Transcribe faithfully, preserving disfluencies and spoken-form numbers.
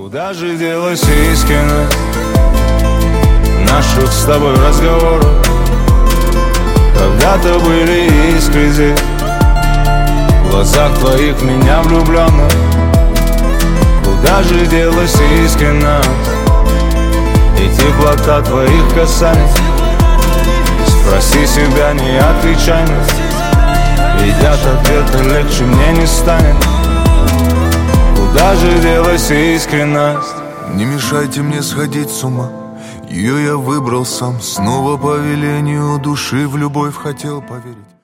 Куда же делась искренность наших с тобой разговоров? Когда-то были искры здесь, в глазах твоих меня влюбленных. Куда же делась искренность и теплота твоих касаний? Спроси себя, не отвечай мне, ведь от ответа легче мне не станет. Куда же делась искренность? Не мешайте мне сходить с ума, ее я выбрал сам. Снова по велению души в любовь хотел поверить.